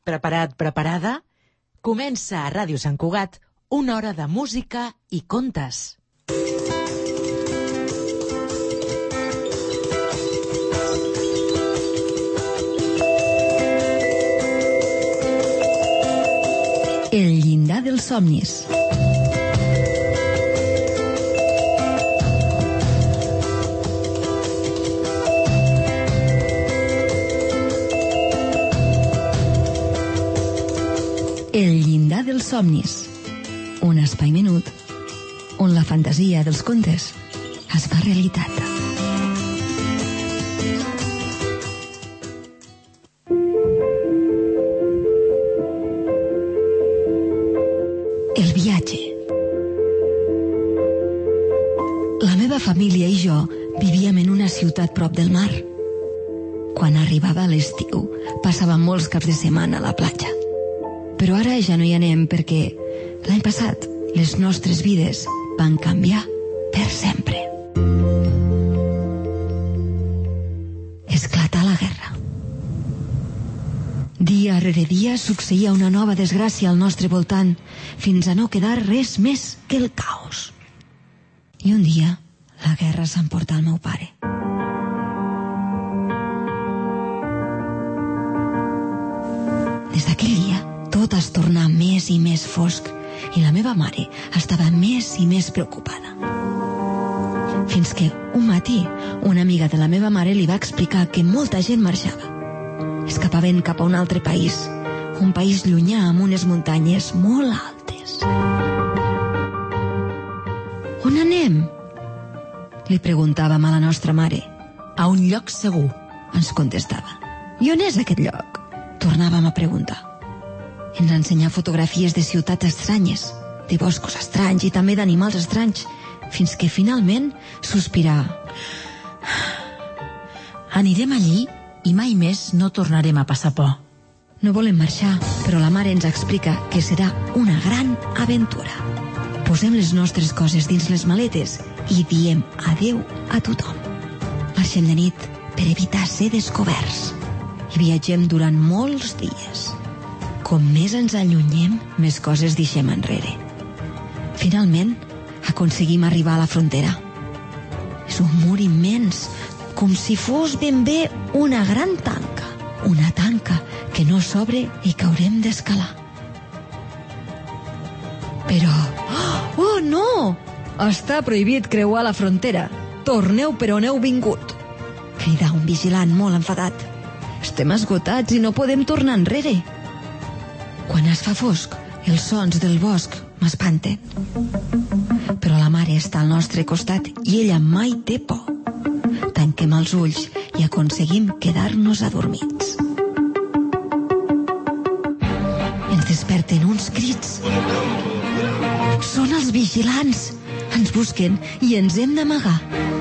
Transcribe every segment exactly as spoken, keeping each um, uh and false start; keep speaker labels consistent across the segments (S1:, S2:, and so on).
S1: Preparat, preparada? Comença a Ràdio Sant Cugat una hora de música i contes.
S2: El llindar dels somnis. El llindar dels somnis. Un espai menut on la fantasia dels contes es fa realitat. El viatge. La meva família i jo vivíem en una ciutat prop del mar. Quan arribava l'estiu, passàvem molts caps de setmana a la platja. Però ara ja no hi anem perquè l'any passat les nostres vides van canviar per sempre. Esclatà la guerra. Dia rere dia succeïa una nova desgràcia al nostre voltant, fins a no quedar res més que el caos. I un dia la guerra s'emportà el meu pare. Des d'aquell dia tot es tornà més i més fosc i la meva mare estava més i més preocupada. Fins que un matí una amiga de la meva mare li va explicar que molta gent marxava. Escapaven cap a un altre país, un país llunyà amb unes muntanyes molt altes. On anem? Li preguntàvem a la nostra mare.
S1: A un lloc segur,
S2: ens contestava. I on és aquest lloc? Tornàvem a preguntar. Ens ensenyà fotografies de ciutats estranyes, de boscos estranys i també d'animals estranys, fins que finalment sospirà.
S1: Anirem allí i mai més no tornarem a passar por.
S2: No volem marxar, però la mare ens explica que serà una gran aventura. Posem les nostres coses dins les maletes i diem adeu a tothom. Marxem de nit per evitar ser descoberts i viatgem durant molts dies. Com més ens allunyem, més coses deixem enrere. Finalment, aconseguim arribar a la frontera. És un mur immens, com si fos ben bé una gran tanca. Una tanca que no s'obre i que haurem d'escalar. Però... Oh, no! Està prohibit creuar la frontera. Torneu per on heu vingut. Crida un vigilant molt enfadat. Estem esgotats i no podem tornar enrere. Quan es fa fosc, els sons del bosc m'espanten. Però la mare està al nostre costat i ella mai té por. Tanquem els ulls i aconseguim quedar-nos adormits. Ens desperten uns crits. Són els vigilants. Ens busquen i ens hem d'amagar.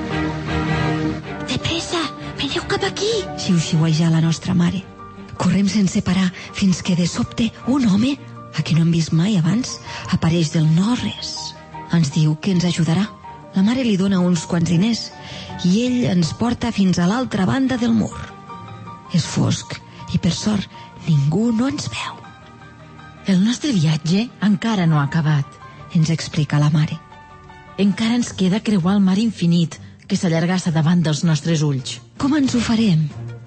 S2: De pressa, veniu cap aquí, xiu-xiueja la nostra mare. Correm sense parar fins que de sobte un home, a qui no hem vist mai abans, apareix del no-res. Ens diu que ens ajudarà. La mare li dona uns quants diners i ell ens porta fins a l'altra banda del mur. És fosc i, per sort, ningú no ens veu.
S1: El nostre viatge encara no ha acabat,
S2: ens explica la mare.
S1: Encara ens queda creuar el mar infinit que s'allargassa davant dels nostres ulls.
S2: Com ens ho farem?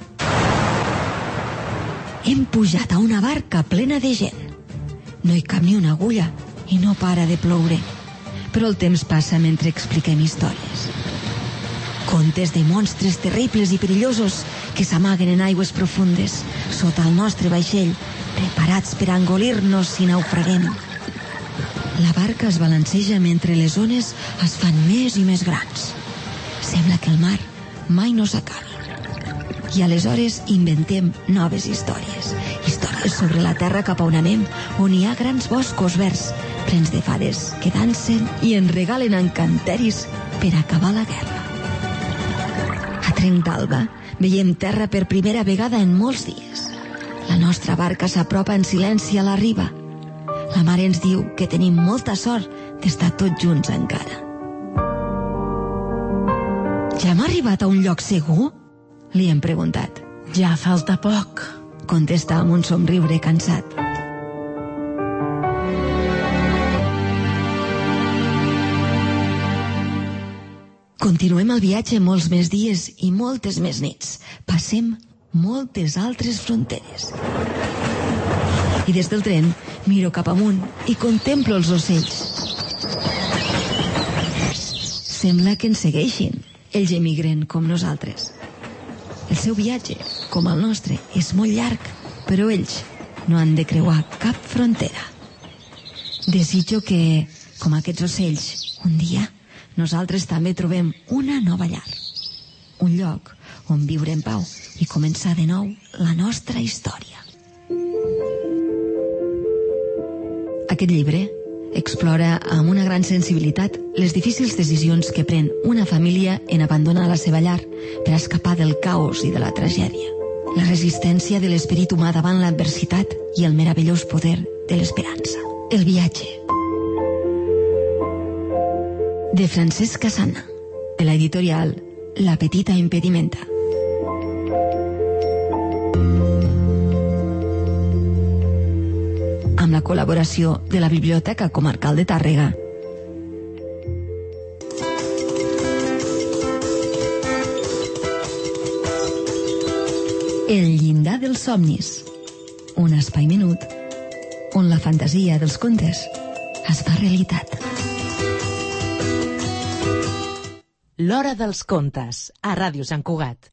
S2: Hem pujat a una barca plena de gent. No hi cap ni una agulla i no para de ploure. Però el temps passa mentre expliquem històries. Contes de monstres terribles i perillosos que s'amaguen en aigües profundes, sota el nostre vaixell, preparats per engolir-nos si naufraguem. La barca es balanceja mentre les ones es fan més i més grans. Sembla que el mar mai no s'acabi. I aleshores inventem noves històries. Històries sobre la terra cap a on anem, on hi ha grans boscos verds, plens de fades que dansen i ens regalen encanteris per acabar la guerra. A trenc d'alba veiem terra per primera vegada en molts dies. La nostra barca s'apropa en silenci a la riba. La mare ens diu que tenim molta sort d'estar tots junts encara. Ja hem arribat a un lloc segur? Li hem preguntat.
S1: Ja falta poc.
S2: contesta amb un somriure cansat. Continuem el viatge molts més dies i moltes més nits. Passem moltes altres fronteres. I des del tren miro cap amunt i contemplo els ocells. Sembla que ens segueixin. Ells emigren com nosaltres. El seu viatge, com el nostre, és molt llarg, però ells no han de creuar cap frontera. Desitjo que, com aquests ocells, un dia nosaltres també trobem una nova llar. Un lloc on viure en pau i començar de nou la nostra història. Aquest llibre explora amb una gran sensibilitat les difícils decisions que pren una família en abandonar la seva llar per escapar del caos i de la tragèdia. La resistència de l'esperit humà davant l'adversitat i el meravellós poder de l'esperança. El viatge. De Francesc Casana, de l'editorial La Petita Impedimenta. Amb la col·laboració de la Biblioteca Comarcal de Tàrrega. El llindar dels somnis. Un espai menut on la fantasia dels contes es fa realitat.
S1: L'Hora dels Contes, a Ràdio Sant Cugat.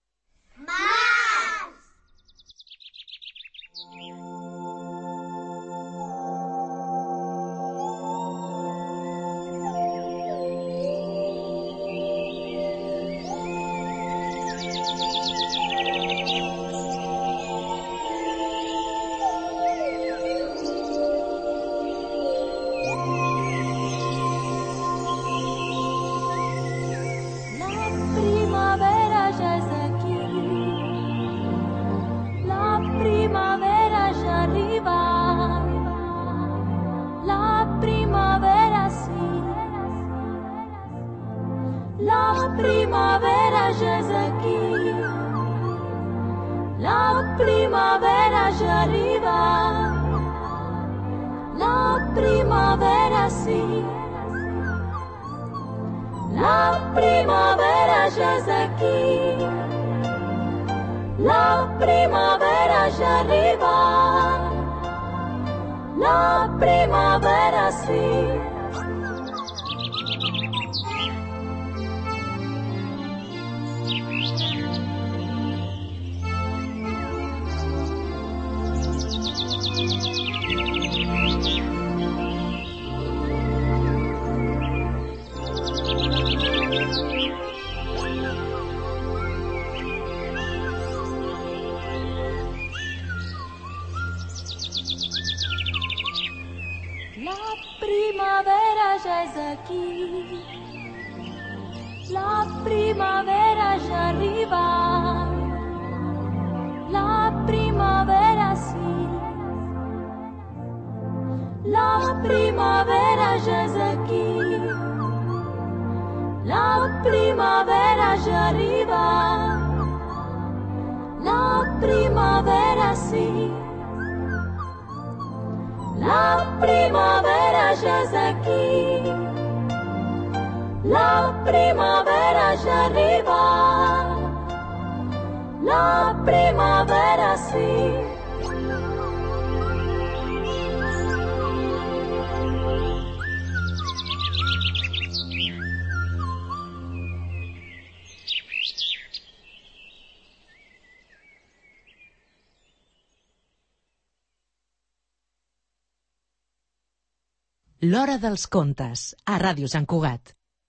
S1: L'Hora dels Contes, a Ràdio Sant Cugat.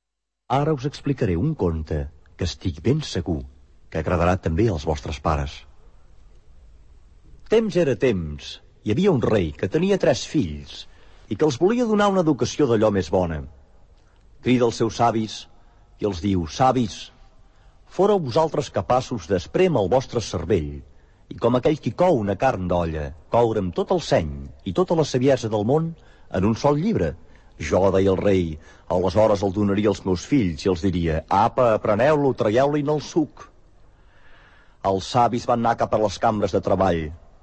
S3: Ara us explicaré un conte que estic ben segur que agradarà també als vostres pares. Temps era temps. Hi havia un rei que tenia tres fills i que els volia donar una educació d'allò més bona. Crida els seus savis i els diu: savis, fóreu vosaltres capaços d'esprémer el vostre cervell i, com aquell qui cou una carn d'olla, coure amb tot el seny i tota la saviesa del món en un sol llibre. Jo, deia el rei, aleshores el donaria als meus fills i els diria: apa, apreneu-lo, traieu-li-ne el suc. Els savis van anar cap a les cambres de treball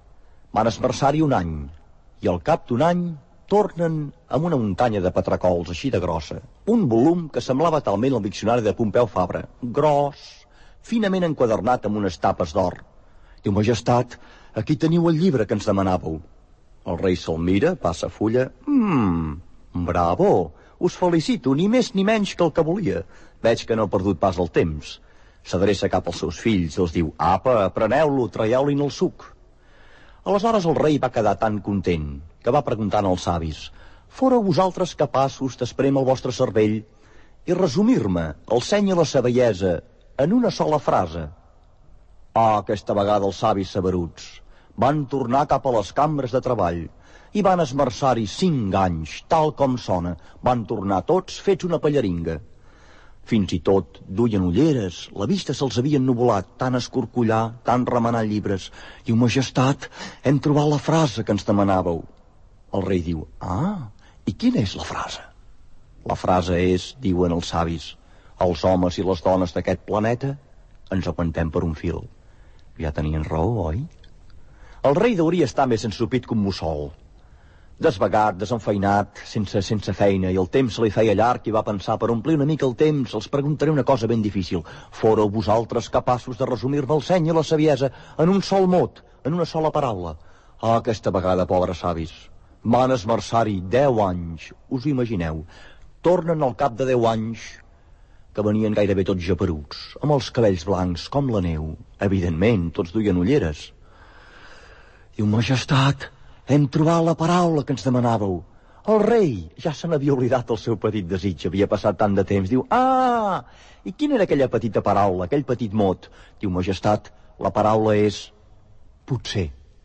S3: Van esmerçar-hi un any, i al cap d'un any tornen amb una muntanya de patracols així de grossa. Un volum que semblava talment el diccionari de Pompeu Fabra, gros, finament enquadernat amb unes tapes d'or. Diu, majestat, aquí teniu el llibre que ens demanàveu. El rei se'l mira, passa fulla. Mmm, bravo, us felicito, ni més ni menys que el que volia. Veig que no ha perdut pas el temps. S'adreça cap als seus fills i els diu, apa, preneu-lo, traieu-li'n el suc. Aleshores el rei va quedar tan content que va preguntant als savis, fóreu vosaltres capaços d'esprem el vostre cervell i resumir-me el seny i la saviesa en una sola frase? Ah, aquesta vegada els savis saberuts van tornar cap a les cambres de treball i van esmerçar-hi cinc anys, tal com sona. Van tornar tots fets una pallaringa. Fins i tot duien ulleres, la vista se'ls havia ennuvolat, tant escorcollar, tant remenar llibres. Diu, majestat, hem trobat la frase que ens demanàveu. El rei diu, ah, i quina és la frase? La frase és, diuen els savis, els homes i les dones d'aquest planeta ens aguantem per un fil. Ja tenien raó, oi? El rei hauria estar més ensupit que un mussol. Desvagat, desenfeinat, sense, sense feina, i el temps se li feia llarg i va pensar, per omplir una mica el temps, els preguntaré una cosa ben difícil. Fóreu vosaltres capaços de resumir-me el seny i la saviesa en un sol mot, en una sola paraula? Ah, aquesta vegada, pobres savis, van esmerçar-hi deu anys, us ho imagineu. Tornen al cap de deu anys, que venien gairebé tots geperuts, amb els cabells blancs com la neu. Evidentment, tots duien ulleres. Diu, majestat, hem trobat la paraula que ens demanàveu. El rei ja se n'havia oblidat el seu petit desig, havia passat tant de temps. Diu, ah, i quina era aquella petita paraula, aquell petit mot? Diu, majestat, la paraula és potser.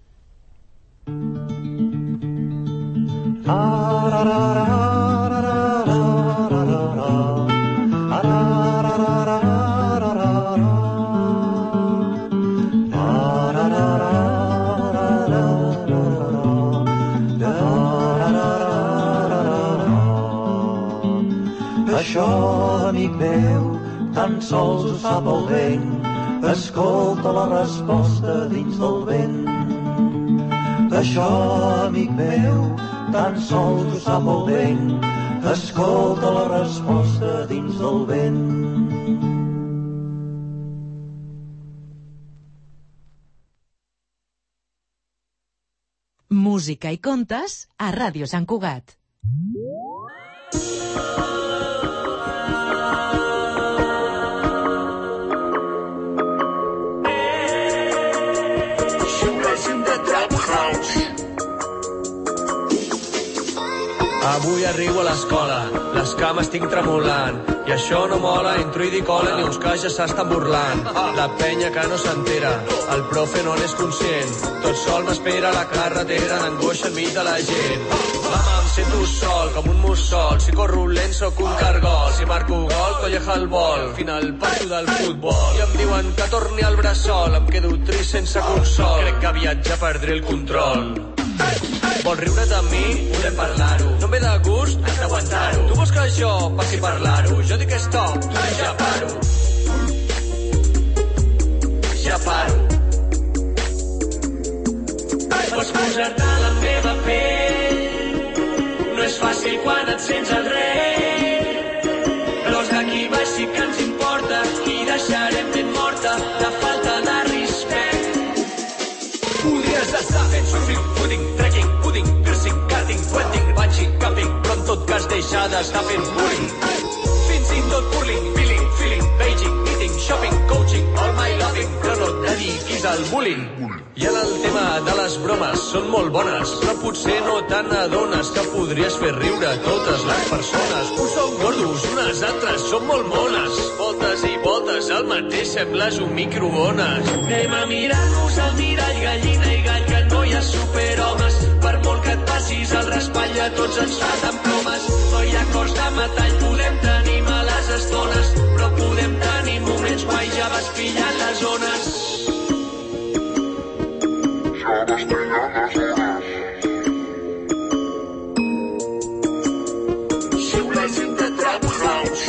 S4: Això, amic meu, tan sols ho sap el vent. Escolta la resposta dins del vent. Això, amic meu, tan sols ho sap el vent. Escolta la resposta dins del vent.
S1: Música i contes a Ràdio Sant Cugat.
S5: Avui arribo a l'escola, les cames tinc tremolant, i això no mola, entro i dic hola, ni uns que ja s'estan burlant. La penya que no s'entera, el profe no n'és conscient, tot sol m'espera a la carretera, d'angoixa enmig de la gent. Mama, em sento sol, com un mussol, si corro lent sóc un cargol, si marco gol, colleja el vol, final passo del futbol. I em diuen que torni al bressol, em quedo trist sense consol, crec que aviat ja perdré el control. Vols riure't amb mi? Podem parlar-ho. No em ve de gust? Has d'aguantar-ho. Tu vols que jo passi a parlar-ho? Jo dic stop, tu dius ja paro. Ja paro. Pots posar-te a la meva pell. No és fàcil quan et sents el rei. Però els d'aquí baix sí que ens importa i deixarem ben morta la falta de respecte. Podries estar fent surfing, pudding, trekking, pudding, piercing, karting, wedding, bungee, camping, però en tot cas deixar d'estar fent bullying. Fins i tot burling, feeling, feeling, beijing, eating, shopping, coaching, all my loving, però no et dediquis al bullying. I en el tema de les bromes són molt bones, però potser no te n'adones que podries fer riure totes les persones. Uns són gordos, unes altres són molt mones. Voltes i voltes, el mateix sembles un microones. Anem a mirar-nos al mirall, gallina i gall, que no hi ha superhomes. Per molt que et passis al raspall, a tots ens falten plomes. No hi ha cos de metall, podem tenir males estones, però podem tenir moments guai, ja vas pillant les zones. Ja vas pillant les zones. Xiulets in the trap house.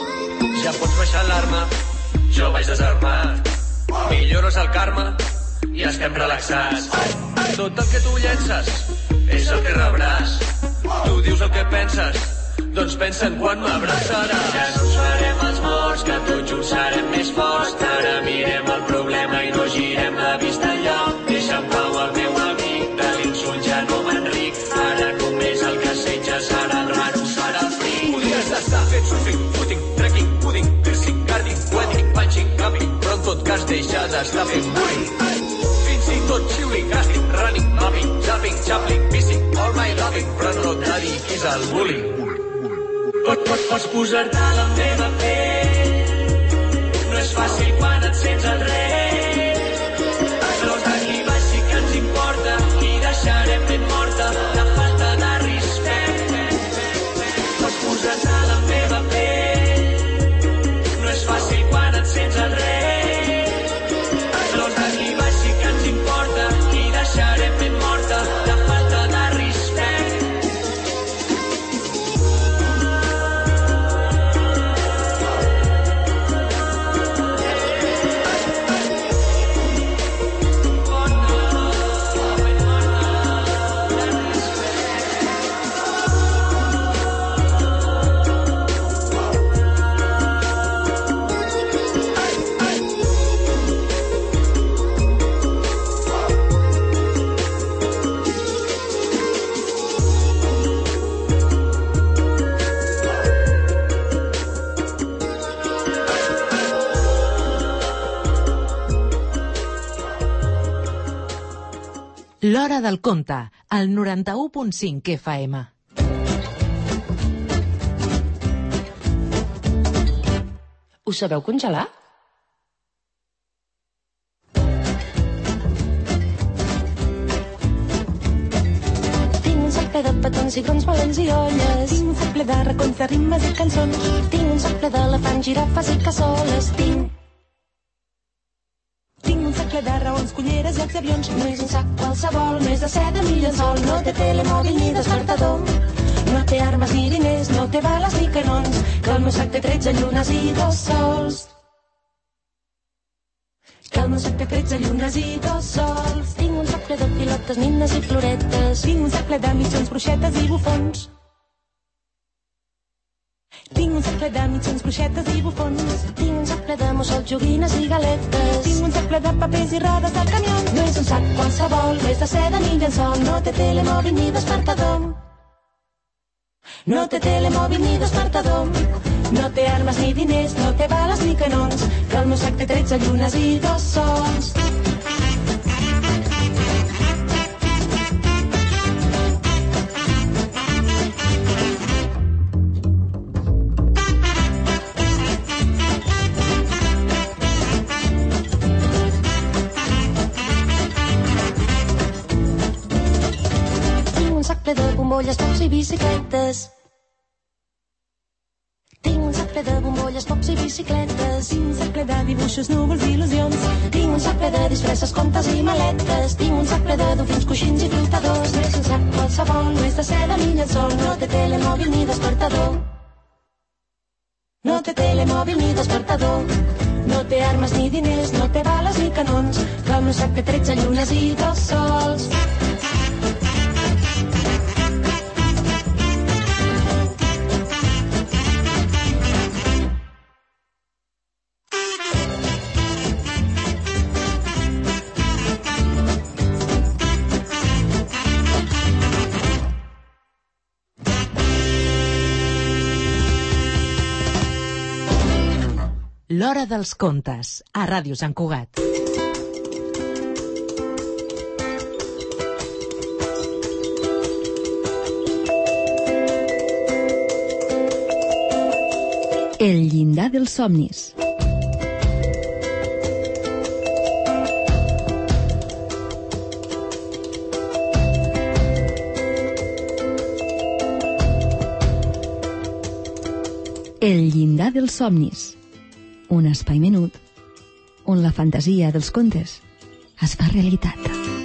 S5: Ja pots baixar l'arma, jo vaig desarmat. Millores el karma, ja estem relaxats. Tot el que tu llences és el que rebràs. Tu dius el que penses, doncs pensa en quan m'abraçaràs. Ja no ens farem els morts, que tots junts serem més forts. Ara mirem el problema i no girem la vista enlloc. Deixa en pau el meu amic, de l'insult ja no m'enric. Ara només el que assetja serà el raro, serà el fric. Podries estar fent surfing, footing, trekking, pudding, piercing, carding, wedding, punching, camping, però en tot cas deixa d'estar fent bullying. Fins i tot xiuling, casting, running, mapping, zapping, chapping, missing, all my loving, però no et dediquis al bullying. Pot, pot, pots posar-te a la meva pell. No és fàcil quan et sents el rei. Però els d'aquí baix sí que ens importa i deixarem ben morta la falta de respecte. Pots posar-te a la meva pell. No és fàcil quan et sents el rei. Però els d'aquí baix sí que ens importa i deixarem ben morta la falta de respecte.
S1: L'Hora del Conte, al noranta-u punt cinc F M.
S6: Us sabeu congelar?
S7: Tinc un sac ple de petons, cigrons, melons i olles. Tinc un sac ple de racons de rimes i cançons. Tinc un sac ple d'elefants, girafes i cassoles. Tinc... Tinc un sac ple de raons, culleres, llacs i avions. No és un sac qualsevol, no és de seda ni llençol. No té telemòbil ni despertador. No té armes ni diners, no té bales ni canons. Que el meu sac té tretze llunes i dos sols. Que el meu sac té tretze llunes i dos sols. Tinc un sac ple de pilotes, nines i floretes. Tinc un sac ple de mitjons, bruixetes i bufons. Tinc un sac ple de mitjons, bruixetes i bufons. Tinc un sac ple de mussols, joguines i galetes. Tinc un sac ple de papers i rodes de camions. No és un sac qualsevol, no és de seda ni llençol. No té telemòbil ni despertador. No té telemòbil ni despertador. No té armes ni diners, no té bales ni canons. Que el meu sac té tretze llunes i dos sols. Tinc un sac ple de bombolles, pops i bicicletes. Tinc un sac ple de bombolles, pops i bicicletes. Tinc un sac ple de dibuixos, núvols i il·lusions. Tinc un sac ple de disfresses, contes i maletes. Tinc un sac ple de dofins, coixins i flotadors. No és un sac qualsevol, no és de seda ni llençol. No té telemòbil ni despertador. No té telemòbil ni despertador. No té armes ni diners, no té bales ni canons. Que el meu sac té tretze llunes i dos sols.
S1: L'Hora dels Contes, a Ràdio Sant Cugat.
S2: El llindar dels somnis. El llindar dels somnis. Un espai menut on la fantasia dels contes es fa realitat.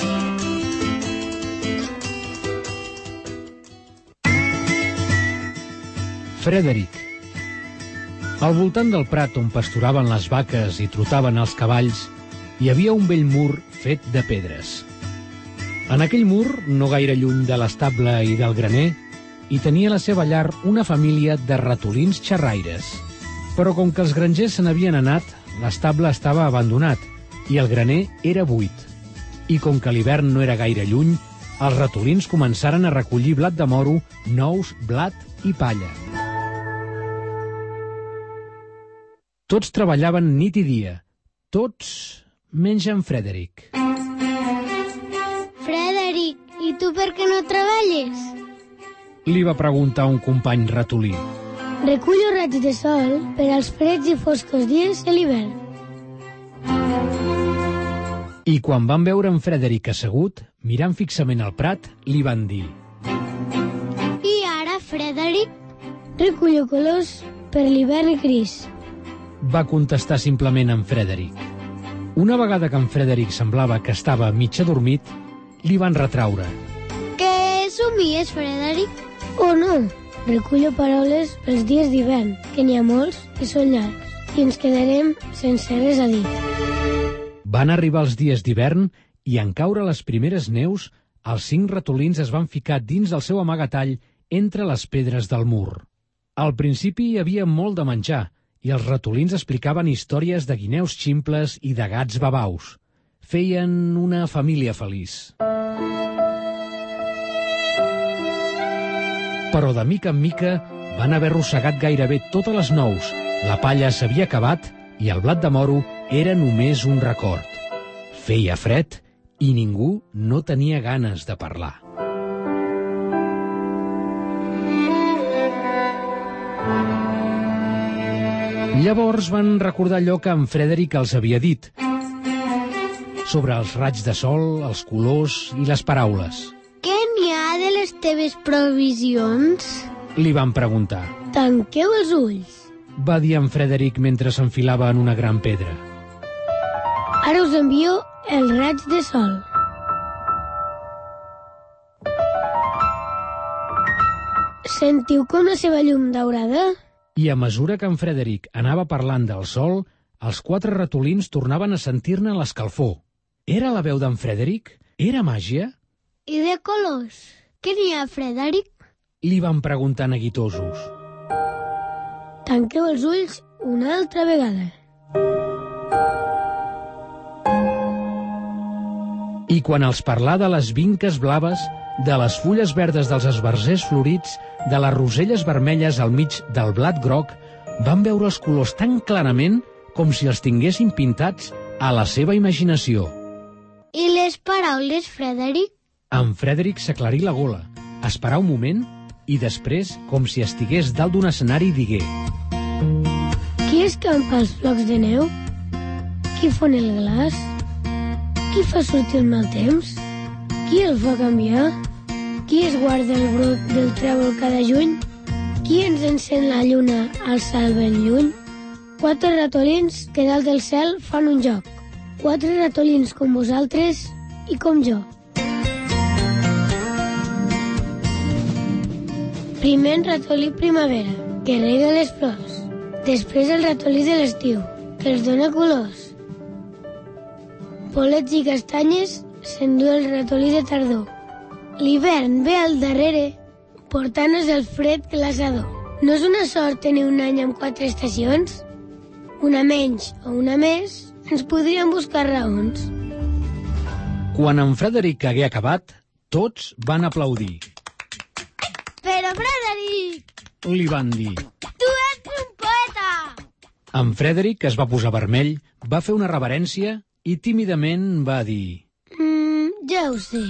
S8: Frederick. Al voltant del prat on pasturaven les vaques i trotaven els cavalls hi havia un vell mur fet de pedres. En aquell mur, no gaire lluny de l'estable i del graner, hi tenia la seva llar una família de ratolins xerraires. Però com que els grangers se n'havien anat, l'estable estava abandonat i el graner era buit. I com que l'hivern no era gaire lluny, els ratolins començaren a recollir blat de moro, nous, blat i palla. Tots treballaven nit i dia. Tots menys en Frederic.
S9: Frederic, i tu per què no treballes?
S8: Li va preguntar un company ratolí.
S9: Recullo raigs de sol per als freds i foscos dies de l'hivern.
S8: I quan van veure en Frederic assegut, mirant fixament al prat, li van dir:
S9: I ara, Frederic, recullo colors per l'hivern gris.
S8: Va contestar simplement en Frederic. Una vegada que en Frederic semblava que estava mig adormit, li van retraure:
S9: Que somies, Frederic? Oh, no, recullo paraules pels dies d'hivern, que n'hi ha molts i són llargs, i ens quedarem sense res a dir.
S8: Van arribar els dies d'hivern i en caure les primeres neus, els cinc ratolins es van ficar dins del seu amagatall entre les pedres del mur. Al principi hi havia molt de menjar, i els ratolins explicaven històries de guineus ximples i de gats babaus. Feien una família feliç. Però de mica en mica van haver arrossegat gairebé totes les nous, la palla s'havia acabat i el blat de moro era només un record. Feia fred i ningú no tenia ganes de parlar. Llavors van recordar allò que en Frederic els havia dit sobre els raigs de sol, els colors i les paraules.
S9: Què n'hi ha de les teves provisions?
S8: Li van preguntar.
S9: Tanqueu els ulls,
S8: Va dir en Frederic mentre s'enfilava en una gran pedra.
S9: Ara us envio el raig de sol. Sentiu com la seva llum daurada?
S8: I a mesura que en Frederic anava parlant del sol, els quatre ratolins tornaven a sentir-ne l'escalfor. Era la veu d'en Frederic? Era màgia?
S9: I de colors? Què n'hi ha, Frederic?
S8: Li van preguntar neguitosos.
S9: Tanqueu els ulls una altra vegada.
S8: I quan els parlà de les vinques blaves, de les fulles verdes dels esbarzers florits, de les roselles vermelles al mig del blat groc, van veure els colors tan clarament com si els tinguessin pintats a la seva imaginació.
S9: I les paraules, Frederic?
S8: En Frederic s'aclarí la gola, esperà un moment i després, com si estigués dalt d'un escenari, digué:
S9: Qui escampa els flocs de neu? Qui fon el glaç? Qui fa sortir el mal temps? Qui el fa canviar? Qui es guarda el brot del trèvol cada juny? Qui ens encén la lluna al cel ben lluny? Quatre ratolins que dalt del cel fan un joc. Quatre ratolins com vosaltres i com jo. Primer el ratolí primavera, que rega les flors. Després el ratolí de l'estiu, que els dona colors. Bolets i castanyes s'endú el ratolí de tardor. L'hivern ve al darrere, portant-nos el fred glaçador. No és una sort tenir un any amb quatre estacions? Una menys o una més, ens podrien buscar raons.
S8: Quan en Frederic hagué acabat, tots van aplaudir.
S9: Però, Frederic!
S8: Li van dir.
S9: Tu ets un poeta!
S8: En Frederic es va posar vermell, va fer una reverència i tímidament va dir:
S9: Mm, ja ho sé.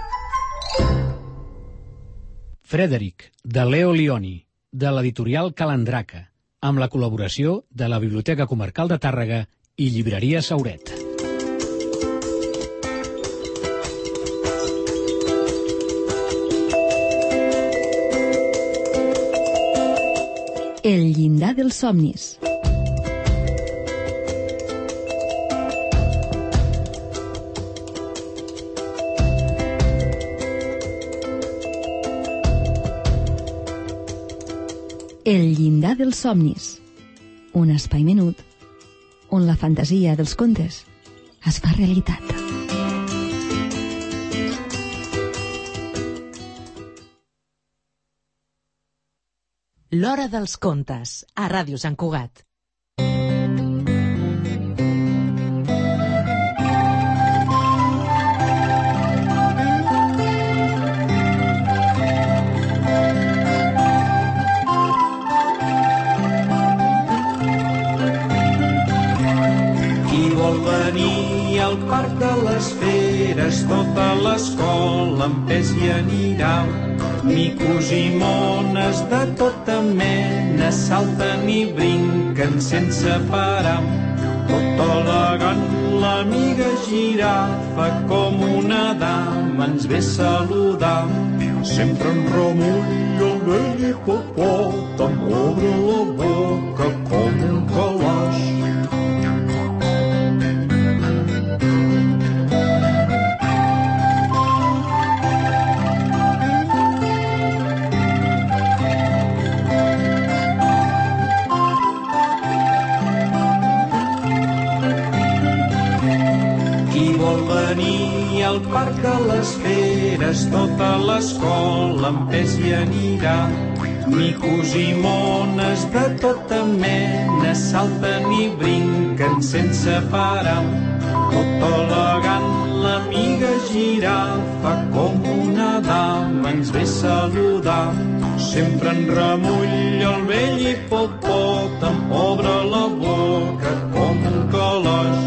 S8: Frederic, de Leo Lioni, de l'editorial Calandraca, amb la col·laboració de la Biblioteca Comarcal de Tàrrega i Llibreria Sauret.
S2: El llindar dels somnis. El llindar dels somnis. Un espai menut on la fantasia dels contes es fa realitat.
S1: L'Hora dels Contes, a Ràdio Sant Cugat.
S4: Al Parc de les Feres tota l'escola amb pes hi anirà. Micos i mones de tota mena salten i brinquen sense parar. Tot elegant l'amiga girafa com una dama ens ve saludar. Sempre en remull el vell hipopòtam, obre la boca com un calaix. Al Parc de les Feres tota l'escola amb pes hi anirà. Micos i mones de tota mena salten i brinquen sense parar. Tot elegant l'amiga girafa com una dama ens ve saludar. Sempre en remull el vell hipopòtam, obre la boca com un calaix.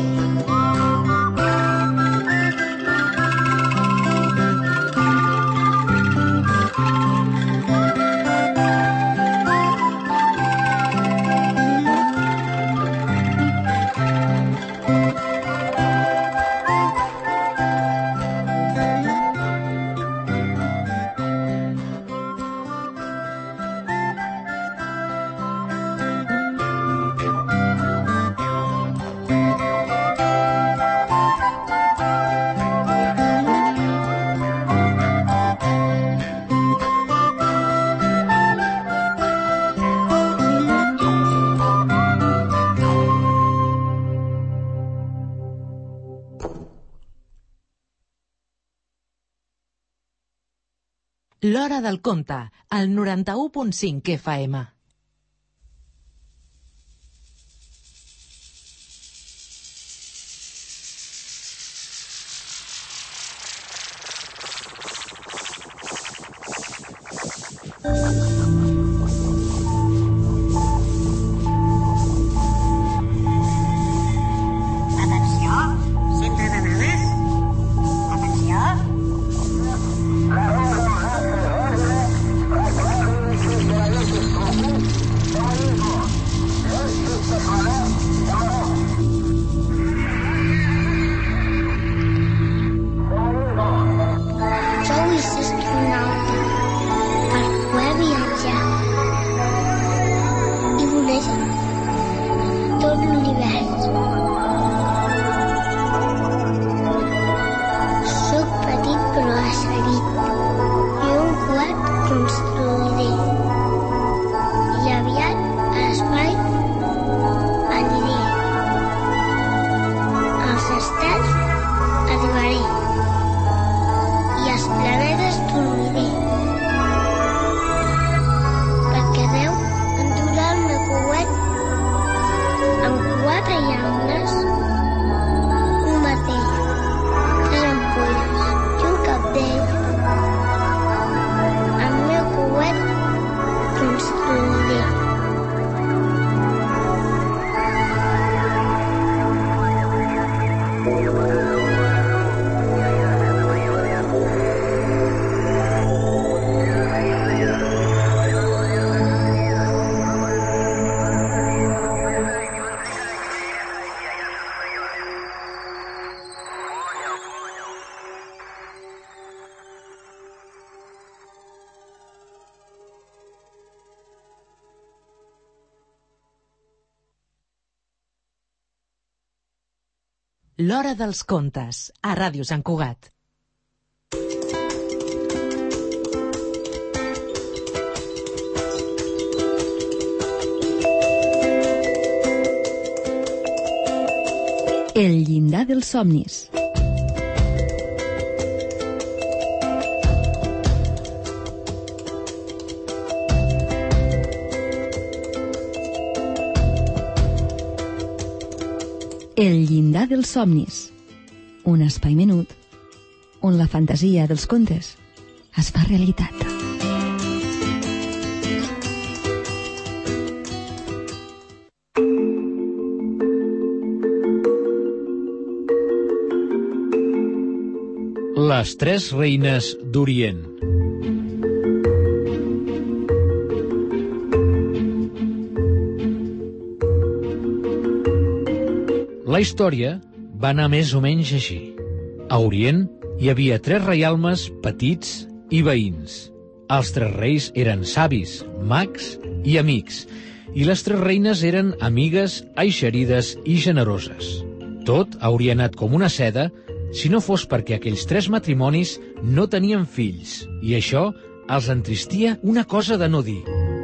S1: L'Hora del Conte, al noranta-u punt cinc F M. L'Hora dels Contes, a Ràdio Sant Cugat.
S2: El llindar dels somnis. El llindar dels somnis. Un espai menut on la fantasia dels contes es fa realitat.
S8: Les tres reines d'Orient. La història va anar més o menys així. A Orient hi havia tres reialmes petits i veïns. Els tres reis eren savis, mags i amics, i les tres reines eren amigues, eixerides i generoses. Tot hauria anat com una seda si no fos perquè aquells tres matrimonis no tenien fills, i això els entristia una cosa de no dir.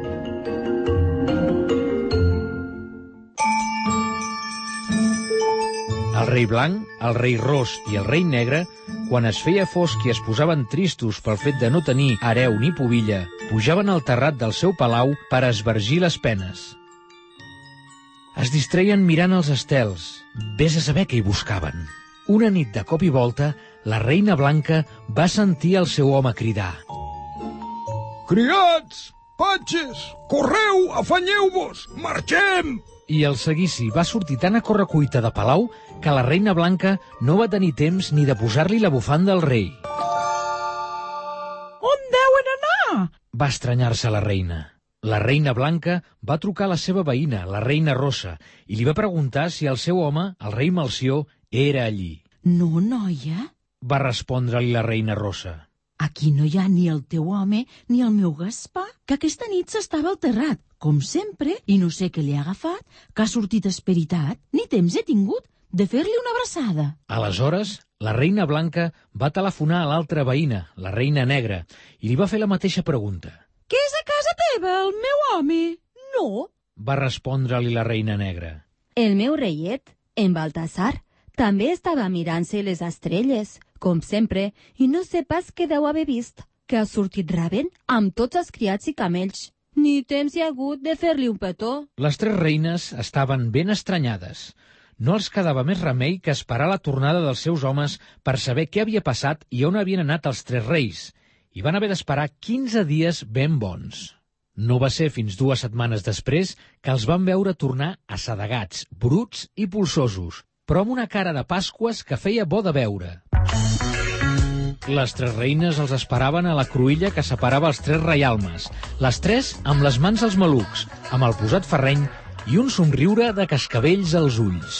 S8: El rei blanc, el rei ros i el rei negre, quan es feia fosc i es posaven tristos pel fet de no tenir hereu ni pubilla, pujaven al terrat del seu palau per esbargir les penes. Es distreien mirant els estels, vés a saber què hi buscaven. Una nit de cop i volta, la reina blanca va sentir el seu home cridar.
S10: Criats, patges, correu, afanyeu-vos, marxem!
S8: I el seguici va sortir tan a correcuita de palau que la reina blanca no va tenir temps ni de posar-li la bufanda al rei.
S11: On deuen anar?
S8: Va estranyar-se la reina. La reina blanca va trucar a la seva veïna, la reina rossa, i li va preguntar si el seu home, el rei Melcior, era allí.
S11: No, noia.
S8: Va respondre-li la reina rossa.
S11: Aquí no hi ha ni el teu home ni el meu Gaspar, que aquesta nit s'estava al terrat, com sempre, i no sé què li ha agafat, que ha sortit esperitat, ni temps he tingut de fer-li una abraçada.
S8: Aleshores, la reina blanca va telefonar a l'altra veïna, la reina negra, i li va fer la mateixa pregunta.
S11: Que és a casa teva, el meu home? No.
S8: Va respondre-li la reina negra.
S12: El meu reiet, en Baltasar, també estava mirant-se les estrelles, com sempre, i no sé pas què deu haver vist, que ha sortit rabent amb tots els criats i camells. Ni temps hi ha hagut de fer-li un petó.
S8: Les tres reines estaven ben estranyades. No els quedava més remei que esperar la tornada dels seus homes per saber què havia passat i on havien anat els tres reis, i van haver d'esperar quinze dies ben bons. No va ser fins dues setmanes després que els van veure tornar assedegats, bruts i polsosos, però amb una cara de Pasques que feia bo de veure. Les tres reines els esperaven a la cruïlla que separava els tres reialmes, les tres amb les mans als malucs, amb el posat ferreny i un somriure de cascavells als ulls.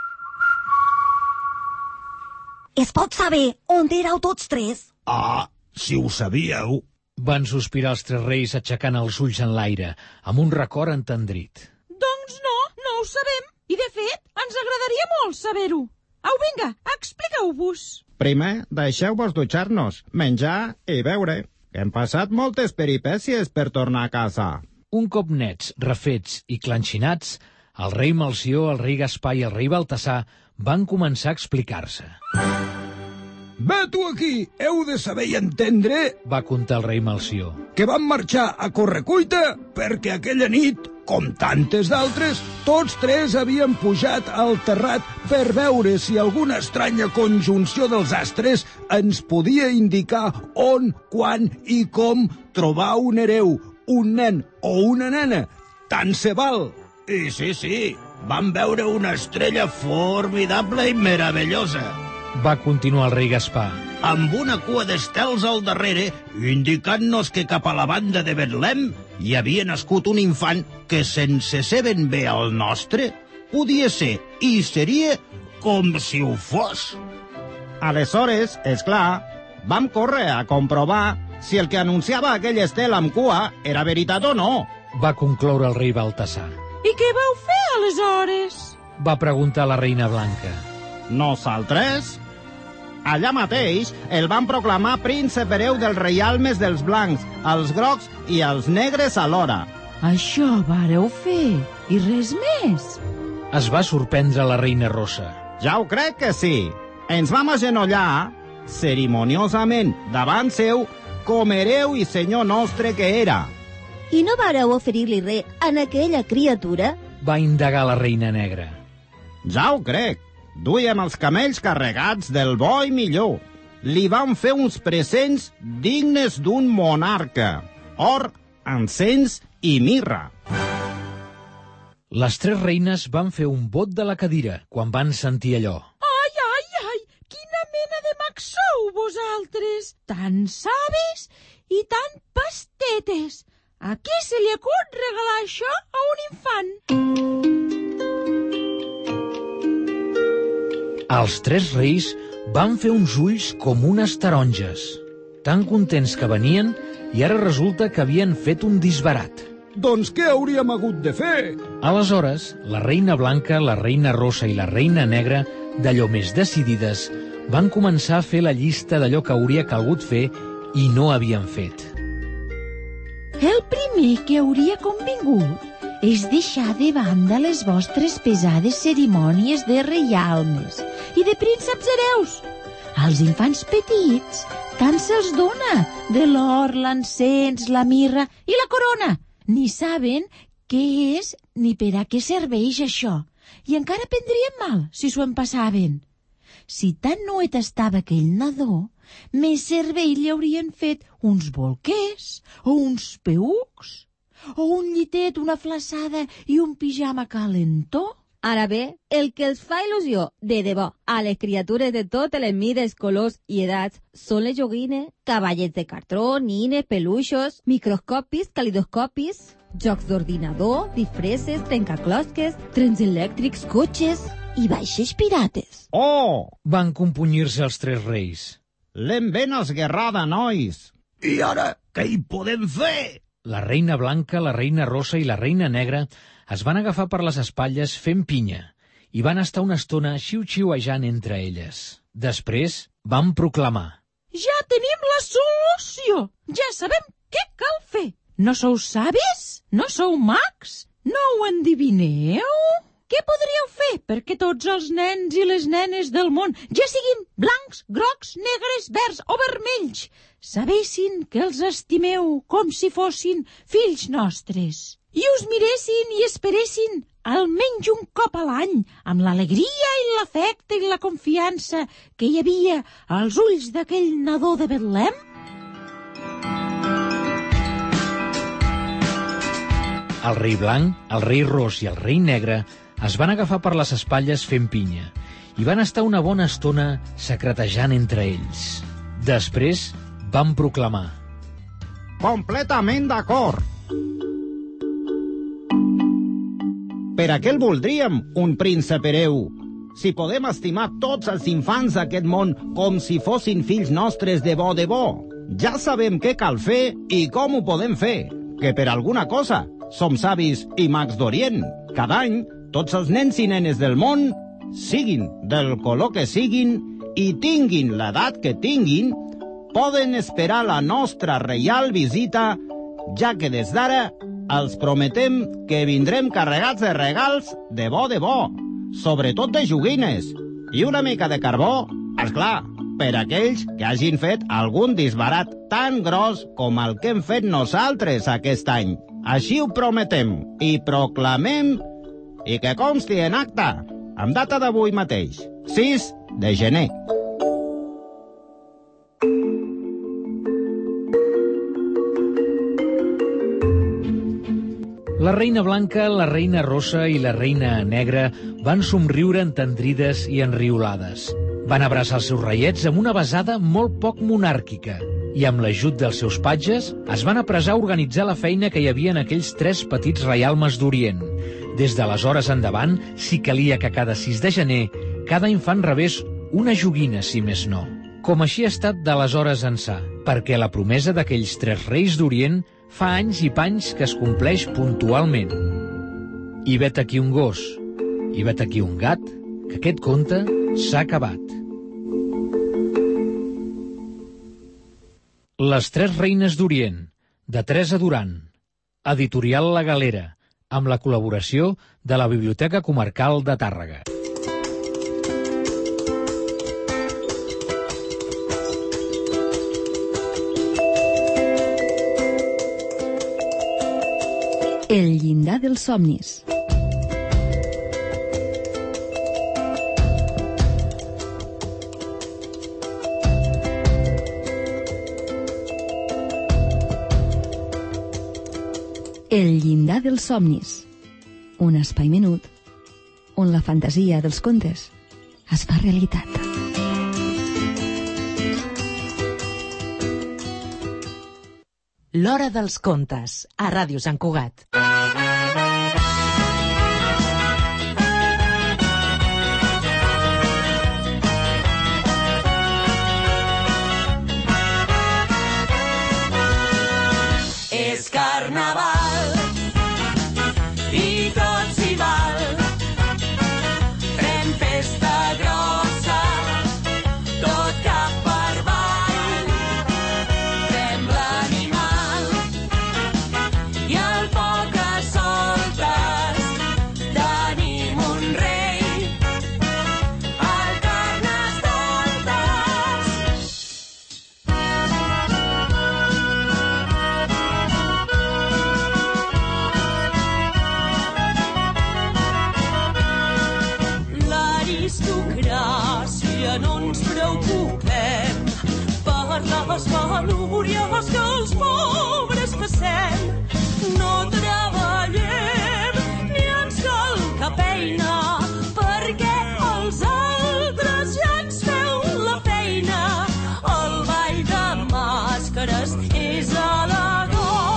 S13: Es pot saber on éreu tots tres?
S10: Ah, si ho sabíeu.
S8: Van sospirar els tres reis aixecant els ulls en l'aire, amb un record entendrit.
S11: Doncs no, no ho sabem. I de fet, ens agradaria molt saber-ho. Au, vinga, expliqueu-vos.
S14: Primer, deixeu-vos dutxar-nos, menjar i beure. Hem passat moltes peripècies per tornar a casa.
S8: Un cop nets, refets i clanxinats, el rei Melcior, el rei Gaspar i el rei Baltasar van començar a explicar-se.
S10: Vet-ho aquí, heu de saber i entendre,
S8: va contar el rei Melcior,
S10: que vam marxar a correcuita perquè aquella nit, com tantes d'altres, tots tres havien pujat al terrat per veure si alguna estranya conjunció dels astres ens podia indicar on, quan i com trobar un hereu, un nen o una nena. Tant se val. I sí, sí, vam veure una estrella formidable i meravellosa,
S8: va continuar el rei Gaspar,
S10: amb una cua d'estels al darrere, indicant-nos que cap a la banda de Betlem hi havia nascut un infant que, sense ser ben bé el nostre, podia ser i seria com si ho fos.
S14: Aleshores, és clar, vam córrer a comprovar si el que anunciava aquell estel amb cua era veritat o no,
S8: va concloure el rei Baltasar.
S11: I què vau fer, aleshores?
S8: Va preguntar la reina blanca.
S14: Nosaltres? Allà mateix el van proclamar príncep hereu dels reialmes dels blancs, els grocs i els negres alhora.
S11: Això vareu fer, i res més?
S8: Es va sorprendre la reina rossa.
S14: Ja ho crec que sí. Ens vam agenollar, cerimoniosament, davant seu, com hereu i senyor nostre que era.
S12: I no vareu oferir-li res a aquella criatura?
S8: Va indagar la reina negra.
S14: Ja ho crec. Duíem els camells carregats del bo i millor. Li van fer uns presents dignes d'un monarca. Or, encens i mirra.
S8: Les tres reines van fer un bot de la cadira quan van sentir allò.
S11: Ai, ai, ai, quina mena de mags sou vosaltres, tan savis i tan pastetes. A qui se li acut regalar això a un infant?
S8: Els tres reis van fer uns ulls com unes taronges, tan contents que venien i ara resulta que havien fet un disbarat.
S10: Doncs què hauríem hagut de fer?
S8: Aleshores, la reina blanca, la reina rosa i la reina negra, d'allò més decidides, van començar a fer la llista d'allò que hauria calgut fer i no havien fet.
S11: El primer que hauria convingut és deixar de banda les vostres pesades cerimònies de reialmes i de prínceps hereus. Als infants petits tant se'ls dona de l'or, l'encens, la mirra i la corona. Ni saben què és ni per a què serveix això, i encara prendrien mal si s'ho empassaven. Si tan nuet estava aquell nadó, més servei li haurien fet uns bolquers o uns peucs, o un llitet, una flaçada i un pijama calentó.
S12: Ara bé, el que els fa il·lusió, de debò, a les criatures de totes les mides, colors i edats són les joguines, cavallets de cartró, nines, peluixos, microscopis, calidoscopis, jocs d'ordinador, disfresses, trencaclosques, trens elèctrics, cotxes i vaixells pirates.
S14: Oh!
S8: Van compunyir-se els tres reis.
S14: L'hem ben esguerrada, nois.
S10: I ara, què hi podem fer?
S8: La reina blanca, la reina rosa i la reina negra es van agafar per les espatlles fent pinya i van estar una estona xiu-xiuejant entre elles. Després van proclamar:
S11: Ja tenim la solució! Ja sabem què cal fer! No sou savis? No sou mags? No ho endivineu? Què podríeu fer perquè tots els nens i les nenes del món, ja siguin blancs, grocs, negres, verds o vermells, sabessin que els estimeu com si fossin fills nostres i us miressin i esperessin almenys un cop a l'any amb l'alegria i l'afecte i la confiança que hi havia als ulls d'aquell nadó de Betlem?
S8: El rei blanc, el rei ros i el rei negre es van agafar per les espatlles fent pinya i van estar una bona estona secretejant entre ells. Després van proclamar:
S14: Completament d'acord. Per a què el voldríem, un príncep hereu? Si podem estimar tots els infants d'aquest món com si fossin fills nostres de bo de bo. Ja sabem què cal fer i com ho podem fer, que per alguna cosa som savis i mags d'Orient. Cada any, tots els nens i nenes del món, siguin del color que siguin i tinguin l'edat que tinguin, poden esperar la nostra reial visita, ja que des d'ara els prometem que vindrem carregats de regals de bo de bo, sobretot de joguines, i una mica de carbó, esclar, per aquells que hagin fet algun disbarat tan gros com el que hem fet nosaltres aquest any. Així ho prometem i proclamem, i que consti en acta, amb data d'avui mateix, sis de gener.
S8: La reina blanca, la reina rosa i la reina negra van somriure entendrides i enriolades. Van abraçar els seus reiets amb una besada molt poc monàrquica i amb l'ajut dels seus patges es van apressar a organitzar la feina que hi havia en aquells tres petits reialmes d'Orient. Des d'aleshores endavant, si calia que cada sis de gener cada infant rebés una joguina, si més no. Com així ha estat d'aleshores ençà, perquè la promesa d'aquells tres reis d'Orient fa anys i panys que es compleix puntualment. I vet aquí un gos, i vet aquí un gat, que aquest conte s'ha acabat. Les tres reines d'Orient, de Teresa Duran. Editorial La Galera, amb la col·laboració de la Biblioteca Comarcal de Tàrrega.
S12: El llindar dels somnis. El llindar dels somnis, un espai menut on la fantasia dels contes es fa realitat.
S1: L'Hora dels Contes, a Ràdio Sant Cugat.
S5: És carnaval i tot s'hi val. Fem festa grossa, tot cap per avall. Fem l'animal i el poc que soltes. Tenim un rei, el Carnestoltes. L'aristocràcia no ens preocupem per les penúries que els pobres passem. No treballem ni ens cal cap eina perquè els altres ja ens feu la feina. El ball de màscares és elegant.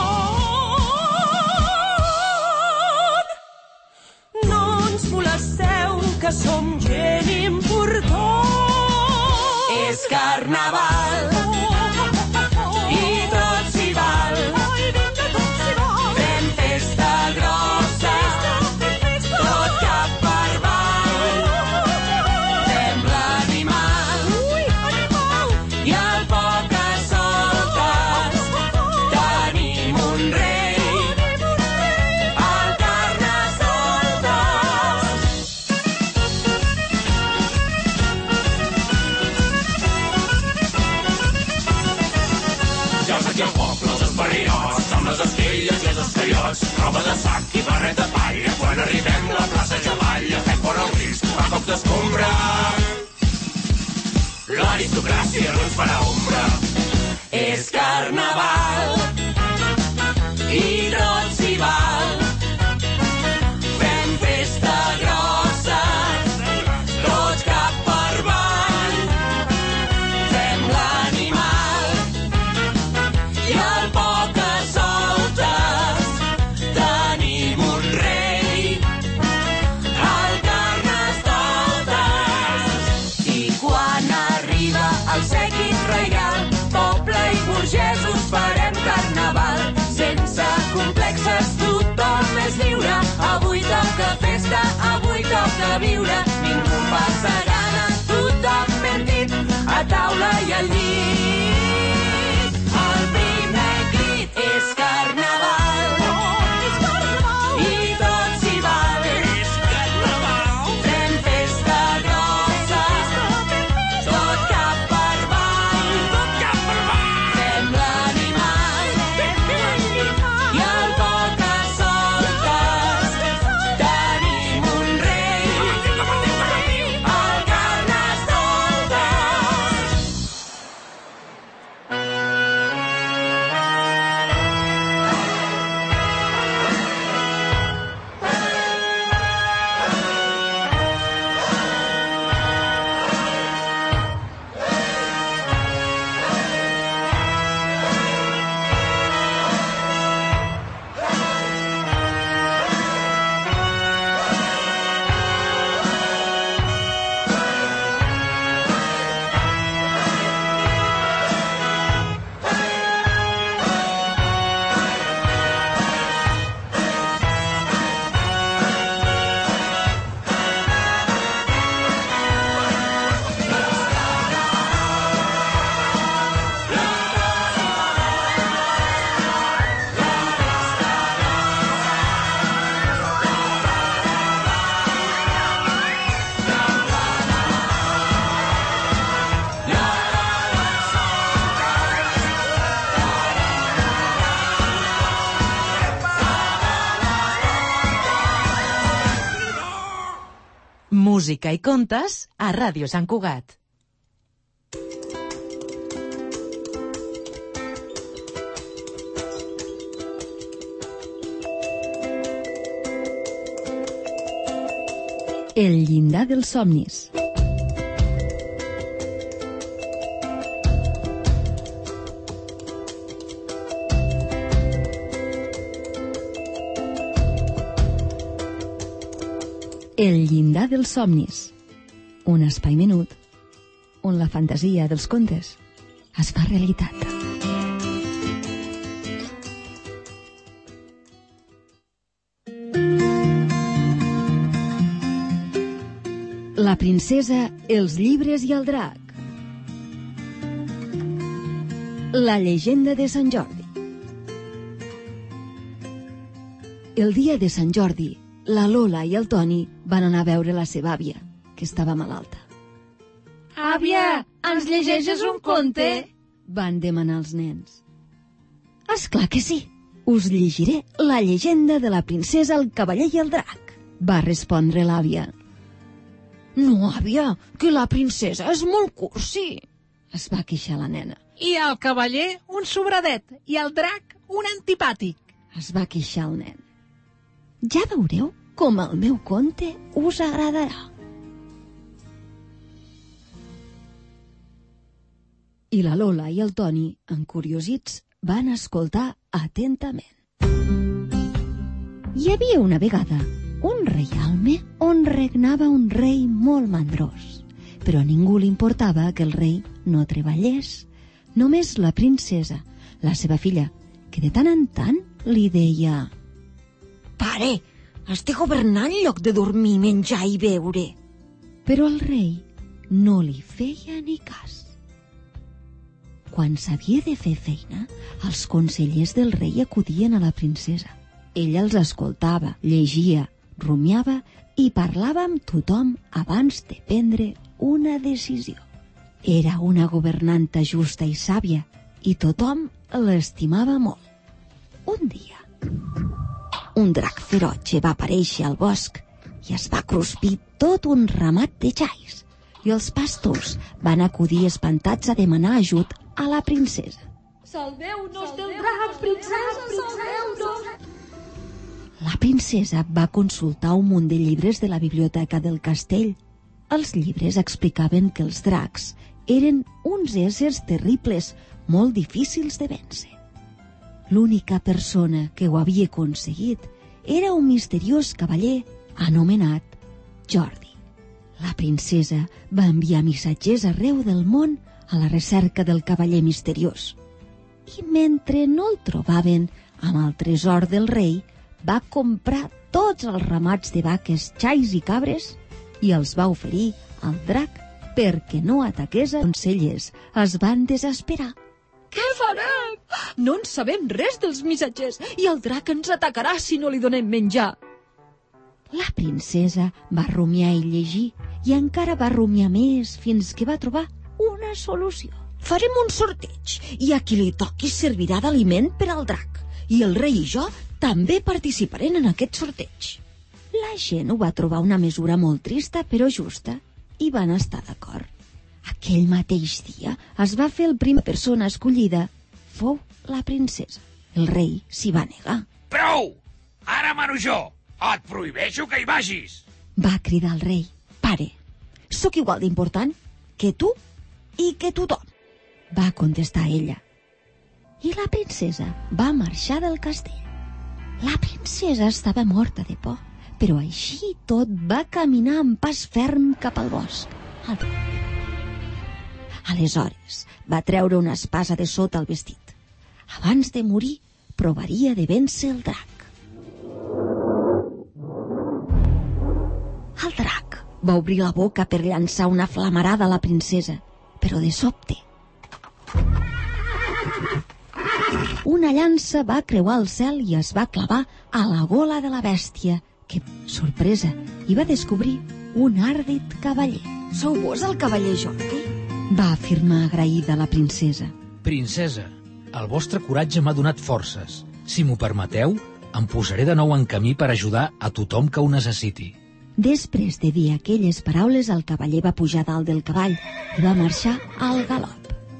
S5: No ens molesteu, que som gent important. És carnaval i tot s'hi val. Fem festa grossa, tot cap per avall. Fem l'animal i el poc que soltes. Tenim un rei, el Carnestoltes.
S15: Ja us aquí al poble, els esparriots, som les esquelles i els escariots, roba de sac i barret de palla. Quan arribem la plaça ja balla, fem fora el risc, fa cops d'escombra. L'aristocràcia no ens farà ombra.
S5: És carnaval i tot s'hi val. Fem festa grossa, tots cap per avall. Fem l'animal i el poc que soltes. Tenim un rei, el Carnestoltes. I quan arriba el séquit reial, poble i burgesos farem carnaval. Sense complexes, tothom és lliure. Avui toca festa, avui toca viure. Ningú passa gana, tothom ben dit, a taula i al llit. El primer crit és carnaval i tot s'hi val. Fem festa grossa, tot cap per avall. Fem l'animal i el poc que soltes. Tenim un rei, el Carnestoltes.
S1: Música i contes a Ràdio Sant Cugat.
S12: El llindar dels somnis. El llindar dels somnis. Un espai menut on la fantasia dels contes es fa realitat. La princesa, els llibres i el drac. La llegenda de Sant Jordi. El dia de Sant Jordi, la Lola i el Toni van anar a veure la seva àvia, que estava malalta.
S16: Àvia, ens llegeixes un conte?
S12: Van demanar els nens. Esclar que sí. Us llegiré la llegenda de la princesa, el cavaller i el drac, va respondre l'àvia. No, àvia, que la princesa és molt cursi, es va queixar la nena.
S16: I el cavaller, un sobradet, i el drac, un antipàtic,
S12: es va queixar el nen. Ja veureu com el meu conte us agradarà. I la Lola i el Toni, encuriosits, van escoltar atentament. Hi havia una vegada un reialme on regnava un rei molt mandrós, però a ningú li importava que el rei no treballés. Només la princesa, la seva filla, que de tant en tant li deia:
S13: Pare, has de governar en lloc de dormir, menjar i beure.
S12: Però el rei no li feia ni cas. Quan s'havia de fer feina, els consellers del rei acudien a la princesa. Ella els escoltava, llegia, rumiava i parlava amb tothom abans de prendre una decisió. Era una governanta justa i sàvia i tothom l'estimava molt. Un dia, un drac ferotge va aparèixer al bosc i es va cruspir tot un ramat de xais, i els pastors van acudir espantats a demanar ajut a la princesa.
S16: Salveu-nos del drac, princesa, salveu-nos!
S12: La princesa va consultar un munt de llibres de la biblioteca del castell. Els llibres explicaven que els dracs eren uns éssers terribles, molt difícils de vèncer. L'única persona que ho havia aconseguit era un misteriós cavaller anomenat Jordi. La princesa va enviar missatgers arreu del món a la recerca del cavaller misteriós. I mentre no el trobaven amb el tresor del rei, va comprar tots els ramats de vaques, xais i cabres i els va oferir al drac perquè no ataqués a consellers. Es van desesperar.
S16: Què farem? No en sabem res dels missatgers i el drac ens atacarà si no li donem menjar.
S12: La princesa va rumiar i llegir i encara va rumiar més fins que va trobar una solució.
S13: Farem un sorteig i a qui li toqui servirà d'aliment per al drac. I el rei i jo també participarem en aquest sorteig.
S12: La gent ho va trobar una mesura molt trista però justa i van estar d'acord. Aquell mateix dia es va fer el primer persona escollida. Fou la princesa. El rei s'hi va negar.
S15: Prou! Ara mano jo! Et prohibeixo que hi vagis!
S12: Va cridar el rei. Pare, sóc igual d'important que tu i que tothom, va contestar ella. I la princesa va marxar del castell. La princesa estava morta de por, però així tot va caminar amb pas ferm cap al bosc. Aleshores va treure una espasa de sota el vestit. Abans de morir, provaria de vèncer el drac. El drac va obrir la boca per llançar una flamarada a la princesa, però de sobte una llança va creuar el cel i es va clavar a la gola de la bèstia, que, sorpresa, hi va descobrir un àrdit cavaller.
S13: Sou vos el cavaller Jordi?
S12: Va afirmar agraïda la princesa.
S8: Princesa, el vostre coratge m'ha donat forces. Si m'ho permeteu, em posaré de nou en camí per ajudar a tothom que ho necessiti.
S12: Després de dir aquelles paraules, el cavaller va pujar dalt del cavall i va marxar al galop.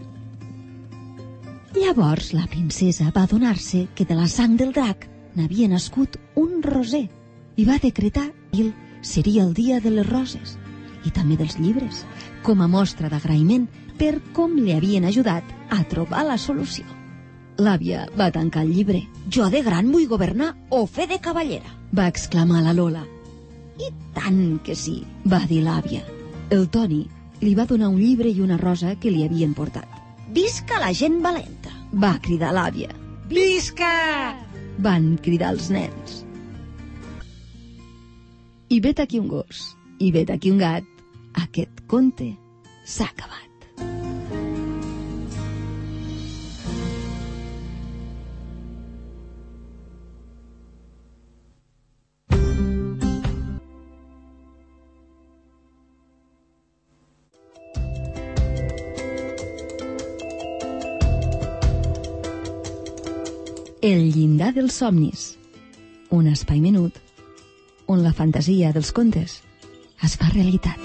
S12: Llavors la princesa va adonar-se que de la sang del drac n'havia nascut un roser i va decretar que ell
S13: seria el dia de les roses i també dels llibres, com a mostra d'agraïment per com li havien ajudat a trobar la solució. L'àvia va tancar el llibre. Jo de gran vull governar o fer de cavallera,
S2: va exclamar la Lola.
S13: I tant que sí,
S2: va dir l'àvia. El Toni li va donar un llibre i una rosa que li havien portat.
S13: Visca la gent valenta,
S2: va cridar l'àvia.
S1: Visca!
S2: Van cridar els nens. I vet aquí un gos, i vet aquí un gat, aquest conte s'ha acabat. El llindar dels somnis, un espai menut on la fantasia dels contes es fa realitat.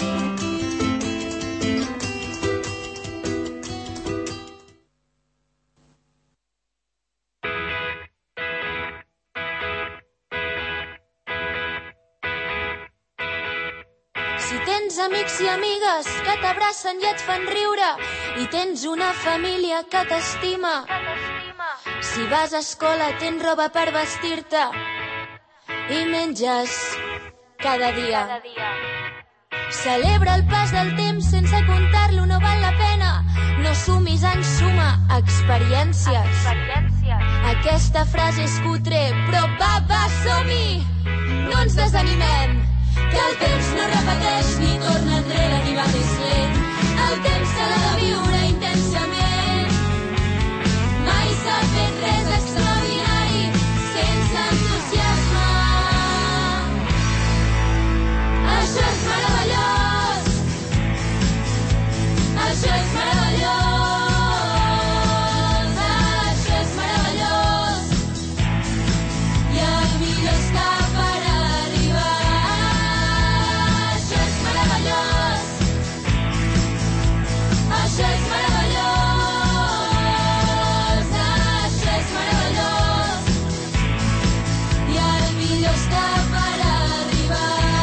S17: Si tens amics i amigues que t'abracen i et fan riure i tens una família que t'estima, si vas a escola tens roba per vestir-te i menges cada dia. Celebra el pas del temps sense comptar-lo, no val la pena. No sumis anys, suma experiències. Aquesta frase és cutre, però va, va, som-hi! No ens desanimem, que el temps no repeteix ni torna enrere ni va més lent. El temps se l'ha de viure intensament. Mai s'ha fet res extraordinari sense entusiasme. Això és meravellós. Això és meravellós. Això és meravellós. I el millor està per arribar. Això és meravellós. Això és meravellós. Això és meravellós. I el millor està per arribar.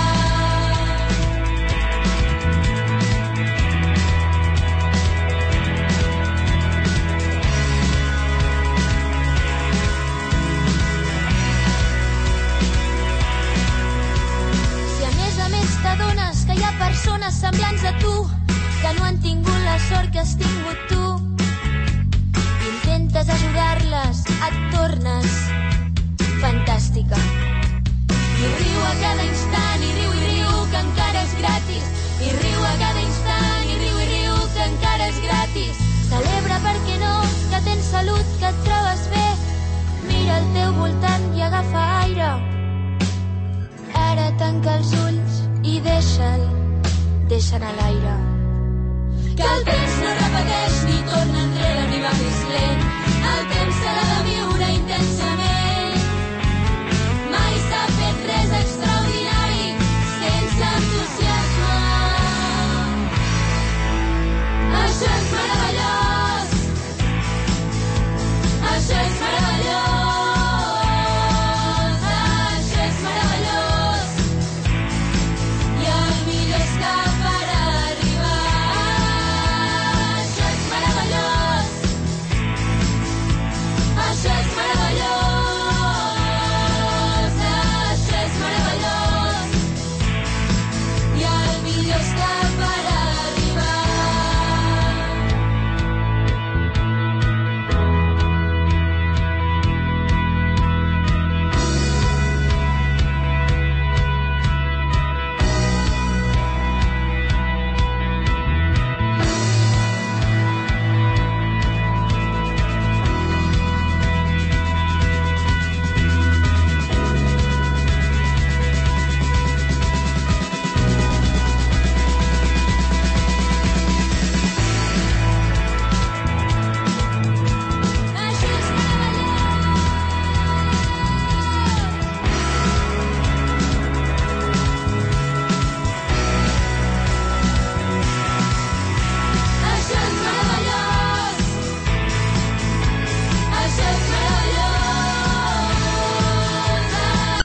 S17: Si a més a més t'adones que hi ha persones semblants a tu que no han tingut la sort que has tingut tu, intentes ajudar-les, et tornes fantàstica. I riu a cada instant, i riu, i riu, que encara és gratis. I riu a cada instant, i riu, i riu, que encara és gratis. Celebra, per què no, que tens salut, que et trobes bé. Mira al teu voltant i agafa aire. Ara tanca els ulls i deixa'l, deixa'l a l'aire. Que el temps no repeteix ni torna enrere ni va més